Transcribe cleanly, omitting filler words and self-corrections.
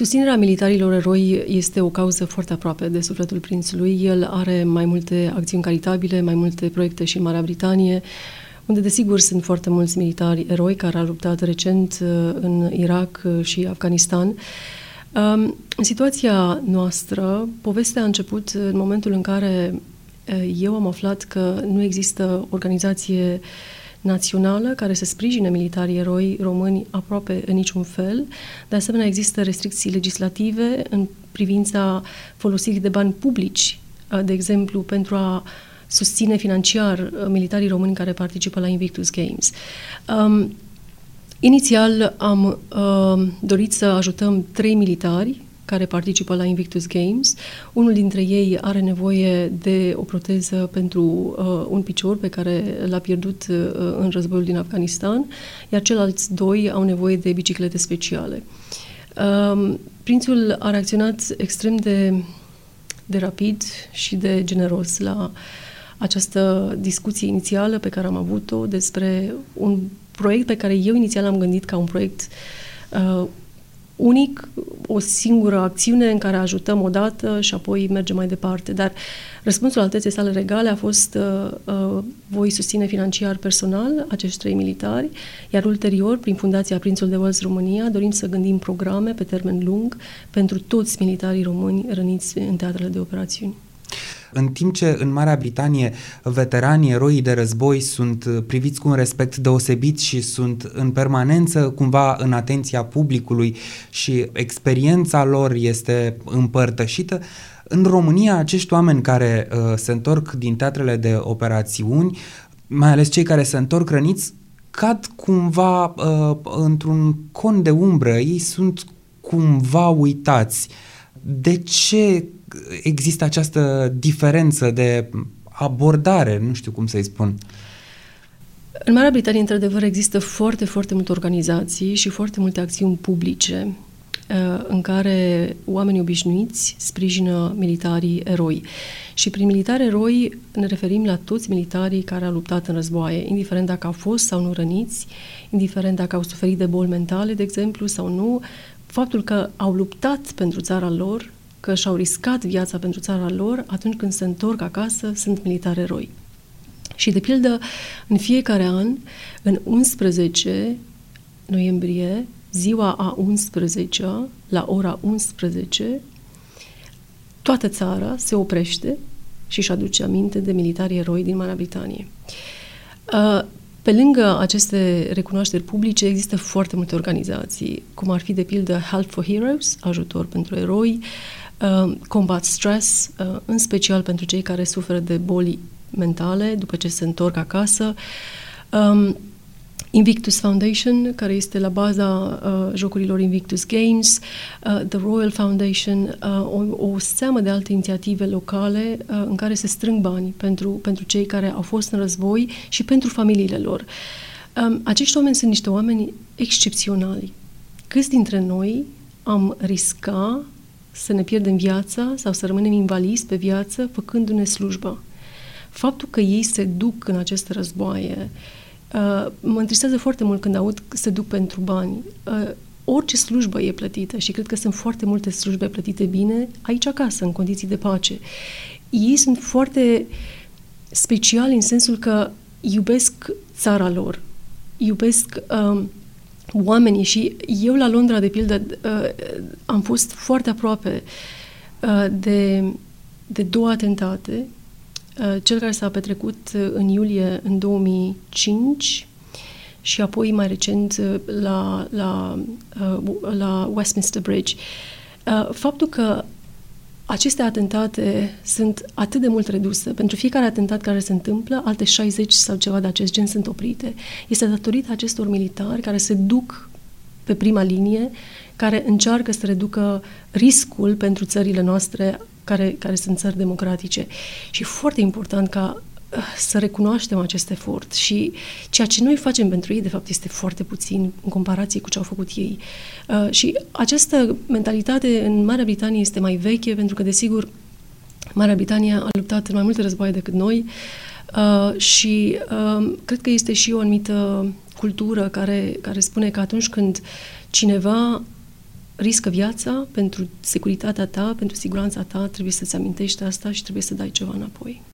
Susținerea militarilor eroi este o cauză foarte aproape de sufletul prințului. El are mai multe acțiuni caritabile, mai multe proiecte și în Marea Britanie, unde desigur sunt foarte mulți militari eroi care au luptat recent în Irak și Afganistan. În situația noastră, povestea a început în momentul în care eu am aflat că nu există organizație națională care să sprijine militarii eroi români aproape în niciun fel. De asemenea, există restricții legislative în privința folosirii de bani publici, de exemplu, pentru a susține financiar militarii români care participă la Invictus Games. Inițial am dorit să ajutăm 3 militari care participă la Invictus Games. Unul dintre ei are nevoie de o proteză pentru un picior pe care l-a pierdut în războiul din Afganistan, iar ceilalți 2 au nevoie de biciclete speciale. Prințul a reacționat extrem de rapid și de generos la această discuție inițială pe care am avut-o despre un proiect pe care eu inițial am gândit ca un proiect unic, o singură acțiune în care ajutăm odată și apoi mergem mai departe. Dar răspunsul Alteței sale regale a fost voi susține financiar personal acești 3 militari, iar ulterior, prin Fundația Prințul de Wales România, dorim să gândim programe pe termen lung pentru toți militarii români răniți în teatrele de operațiuni. În timp ce în Marea Britanie veteranii, eroii de război sunt priviți cu un respect deosebit și sunt în permanență cumva în atenția publicului și experiența lor este împărtășită, în România acești oameni care se întorc din teatrele de operațiuni, mai ales cei care se întorc răniți, cad cumva într-un con de umbră, ei sunt cumva uitați. De ce există această diferență de abordare, nu știu cum să-i spun? În Marea Britanie, într-adevăr, există foarte, foarte multe organizații și foarte multe acțiuni publice în care oamenii obișnuiți sprijină militarii eroi. Și prin militari eroi ne referim la toți militarii care au luptat în războaie, indiferent dacă au fost sau nu răniți, indiferent dacă au suferit de boli mentale, de exemplu, sau nu. Faptul că au luptat pentru țara lor, că și-au riscat viața pentru țara lor, atunci când se întorc acasă, sunt militari eroi. Și, de pildă, în fiecare an, în 11 noiembrie, ziua a 11-a, la ora 11, toată țara se oprește și își aduce aminte de militarii eroi din Marea Britanie. Pe lângă aceste recunoașteri publice, există foarte multe organizații, cum ar fi, de pildă, Help for Heroes, ajutor pentru eroi, Combat Stress, în special pentru cei care suferă de boli mentale după ce se întorc acasă, Invictus Foundation, care este la baza jocurilor Invictus Games, The Royal Foundation, o seamă de alte inițiative locale în care se strâng bani pentru cei care au fost în război și pentru familiile lor. Acești oameni sunt niște oameni excepționali. Câți dintre noi am risca să ne pierdem viața sau să rămânem invalizi pe viață făcându-ne slujba? Faptul că ei se duc în aceste războaie mă întristează foarte mult când aud că se duc pentru bani. Orice slujbă e plătită și cred că sunt foarte multe slujbe plătite bine aici acasă, în condiții de pace. Ei sunt foarte speciali în sensul că iubesc țara lor, iubesc oamenii și eu la Londra, de pildă, am fost foarte aproape de 2 atentate. Cel care s-a petrecut în iulie în 2005 și apoi mai recent la Westminster Bridge. Faptul că aceste atentate sunt atât de mult reduse, pentru fiecare atentat care se întâmplă, alte 60 sau ceva de acest gen sunt oprite, este datorită acestor militari care se duc pe prima linie, care încearcă să reducă riscul pentru țările noastre care sunt țări democratice. Și foarte important ca să recunoaștem acest efort și ceea ce noi facem pentru ei, de fapt, este foarte puțin în comparație cu ce au făcut ei. Și această mentalitate în Marea Britanie este mai veche, pentru că, desigur, Marea Britanie a luptat în mai multe războaie decât noi și cred că este și o anumită cultură care spune că atunci când cineva riscă viața, pentru securitatea ta, pentru siguranța ta, trebuie să-ți amintești asta și trebuie să dai ceva înapoi.